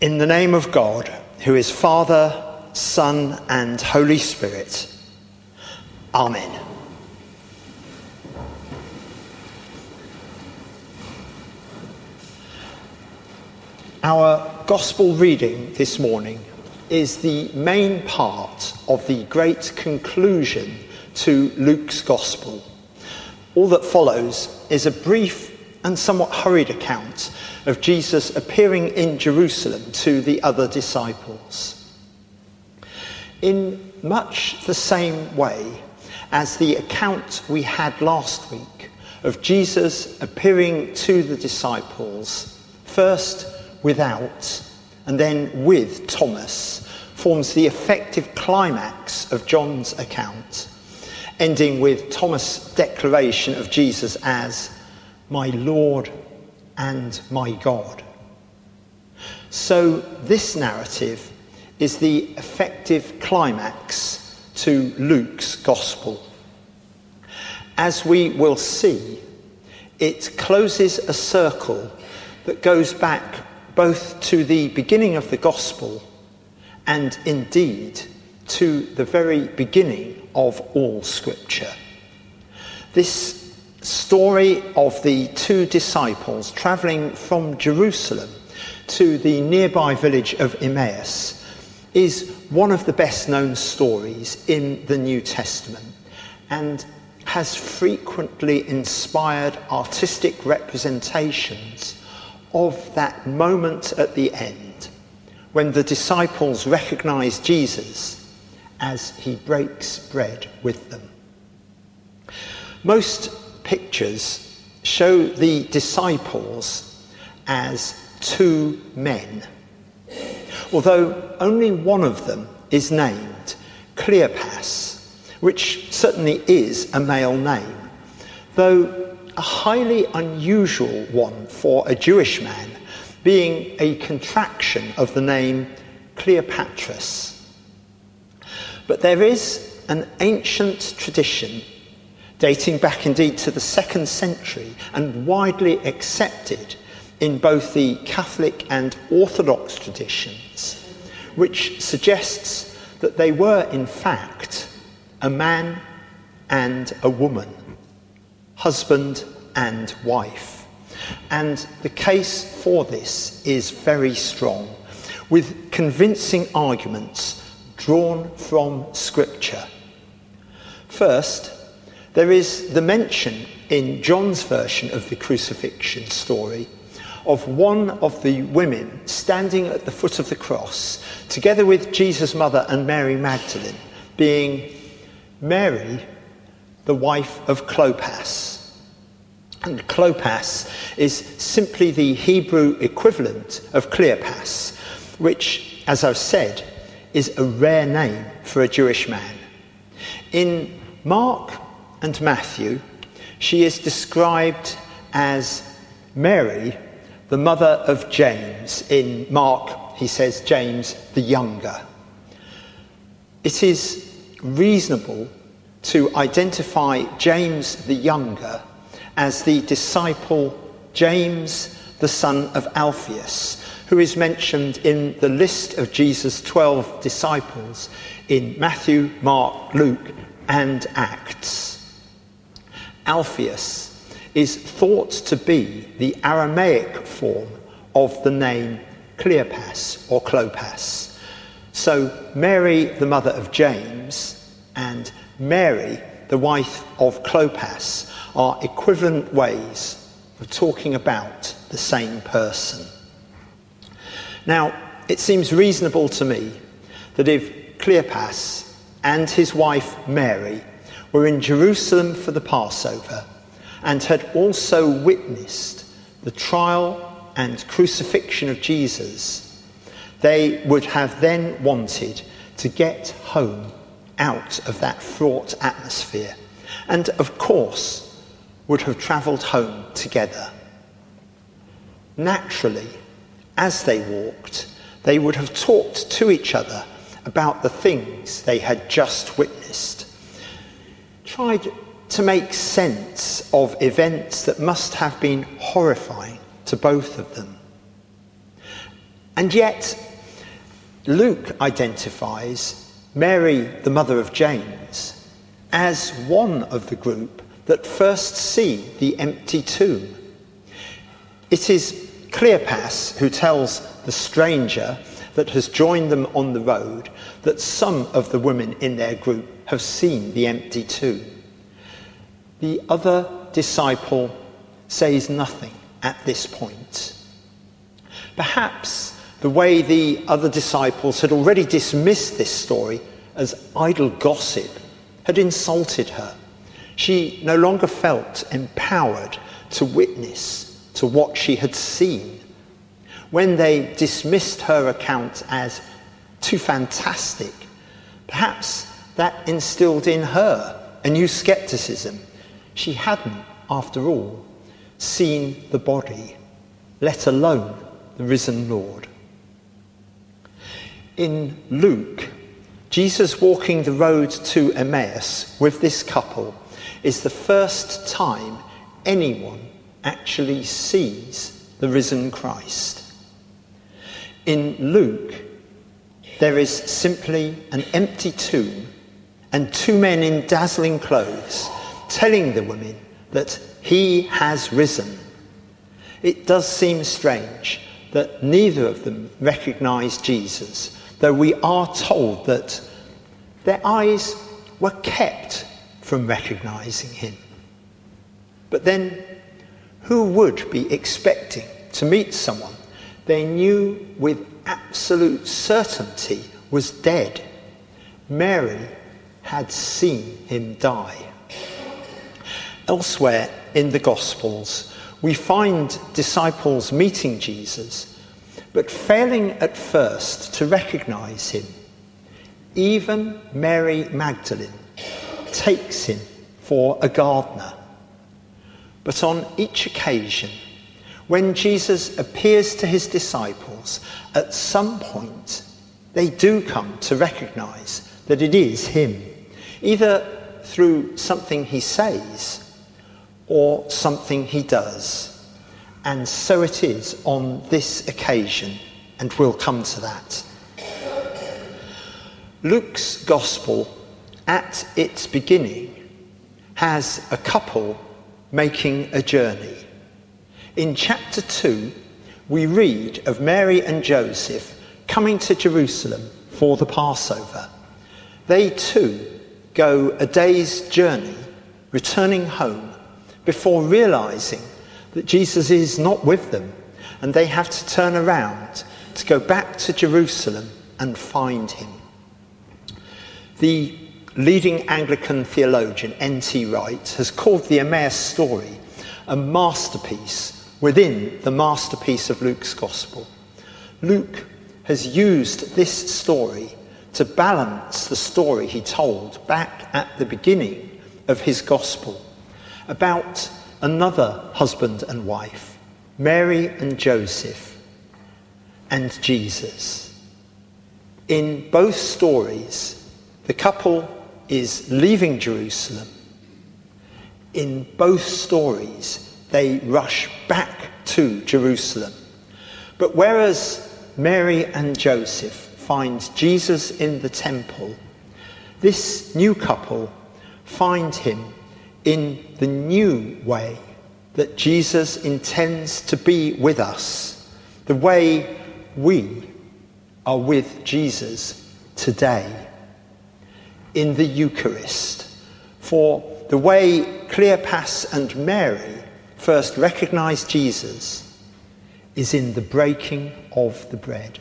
In the name of God, who is Father, Son, and Holy Spirit. Amen. Our gospel reading this morning is the main part of the great conclusion to Luke's gospel. All that follows is a brief and somewhat hurried account of Jesus appearing in Jerusalem to the other disciples. In much the same way as the account we had last week of Jesus appearing to the disciples, first without and then with Thomas, forms the effective climax of John's account, ending with Thomas' declaration of Jesus as "My Lord and my God." So this narrative is the effective climax to Luke's gospel. As we will see, it closes a circle that goes back both to the beginning of the gospel and indeed to the very beginning of all scripture. This story of the two disciples travelling from Jerusalem to the nearby village of Emmaus is one of the best known stories in the New Testament and has frequently inspired artistic representations of that moment at the end when the disciples recognise Jesus as he breaks bread with them. Most pictures show the disciples as two men, although only one of them is named Cleopas, which certainly is a male name, though a highly unusual one for a Jewish man, being a contraction of the name Cleopatras. But there is an ancient tradition dating back indeed to the 2nd century and widely accepted in both the Catholic and Orthodox traditions, which suggests that they were in fact a man and a woman, husband and wife. And the case for this is very strong, with convincing arguments drawn from Scripture. First, there is the mention in John's version of the crucifixion story of one of the women standing at the foot of the cross, together with Jesus' mother and Mary Magdalene, being Mary, the wife of Clopas. And Clopas is simply the Hebrew equivalent of Cleopas, which, as I've said, is a rare name for a Jewish man. In Mark and Matthew, she is described as Mary, the mother of James. In Mark, he says James the younger. It is reasonable to identify James the younger as the disciple James, the son of Alphaeus, who is mentioned in the list of Jesus' 12 disciples in Matthew, Mark, Luke, and Acts. Alphaeus is thought to be the Aramaic form of the name Cleopas or Clopas. So Mary, the mother of James, and Mary, the wife of Clopas, are equivalent ways of talking about the same person. Now, it seems reasonable to me that if Cleopas and his wife Mary were in Jerusalem for the Passover and had also witnessed the trial and crucifixion of Jesus, they would have then wanted to get home out of that fraught atmosphere and, of course, would have travelled home together. Naturally, as they walked, they would have talked to each other about the things they had just witnessed, tried to make sense of events that must have been horrifying to both of them. And yet, Luke identifies Mary, the mother of James, as one of the group that first see the empty tomb. It is Cleopas who tells the stranger that has joined them on the road that some of the women in their group have seen the empty tomb. The other disciple says nothing at this point. Perhaps the way the other disciples had already dismissed this story as idle gossip had insulted her. She no longer felt empowered to witness to what she had seen. When they dismissed her account as too fantastic, perhaps that instilled in her a new skepticism. She hadn't, after all, seen the body, let alone the risen Lord. In Luke, Jesus walking the road to Emmaus with this couple is the first time anyone actually sees the risen Christ. In Luke, there is simply an empty tomb and two men in dazzling clothes telling the women that he has risen. It does seem strange that neither of them recognize Jesus, though we are told that their eyes were kept from recognizing him. But then, who would be expecting to meet someone they knew with absolute certainty was dead? Mary had seen him die. Elsewhere in the Gospels, we find disciples meeting Jesus, but failing at first to recognize him. Even Mary Magdalene takes him for a gardener. But on each occasion, when Jesus appears to his disciples, at some point they do come to recognize that it is him, either through something he says or something he does. And so it is on this occasion, and we'll come to that. Luke's Gospel, at its beginning, has a couple making a journey. In chapter 2, we read of Mary and Joseph coming to Jerusalem for the Passover. They too go a day's journey, returning home, before realizing that Jesus is not with them, and they have to turn around to go back to Jerusalem and find him. The leading Anglican theologian N.T. Wright has called the Emmaus story a masterpiece within the masterpiece of Luke's Gospel. Luke has used this story to balance the story he told back at the beginning of his Gospel about another husband and wife, Mary and Joseph, and Jesus. In both stories, the couple is leaving Jerusalem. In both stories, they rush back to Jerusalem. But whereas Mary and Joseph find Jesus in the temple, this new couple find him in the new way that Jesus intends to be with us, the way we are with Jesus today in the Eucharist. For the way Cleopas and Mary first recognized Jesus is in the breaking of the bread.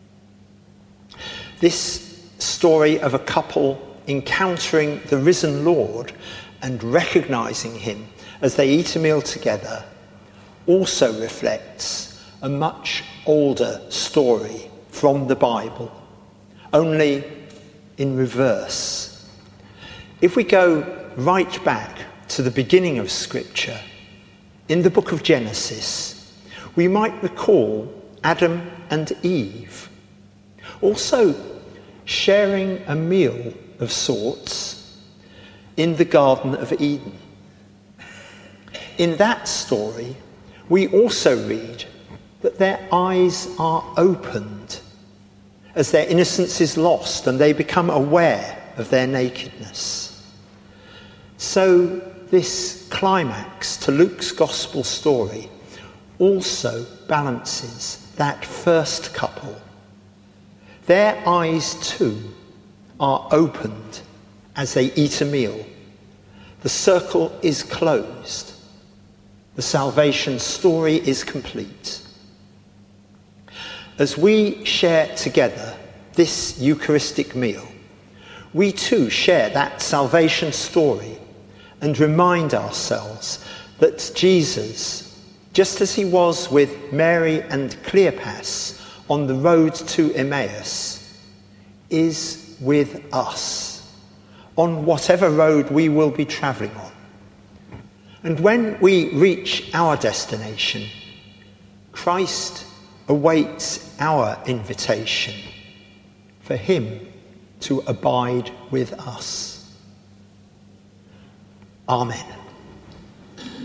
This story of a couple encountering the risen Lord and recognizing him as they eat a meal together also reflects a much older story from the Bible, only in reverse. If we go right back to the beginning of Scripture, in the book of Genesis, we might recall Adam and Eve also sharing a meal of sorts in the Garden of Eden. In that story, we also read that their eyes are opened as their innocence is lost and they become aware of their nakedness. So this climax to Luke's gospel story also balances that first couple. Their eyes too are opened as they eat a meal. The circle is closed. The salvation story is complete. As we share together this Eucharistic meal, we too share that salvation story and remind ourselves that Jesus, just as he was with Mary and Cleopas on the road to Emmaus, is with us on whatever road we will be travelling on. And when we reach our destination, Christ awaits our invitation for him to abide with us. Amen.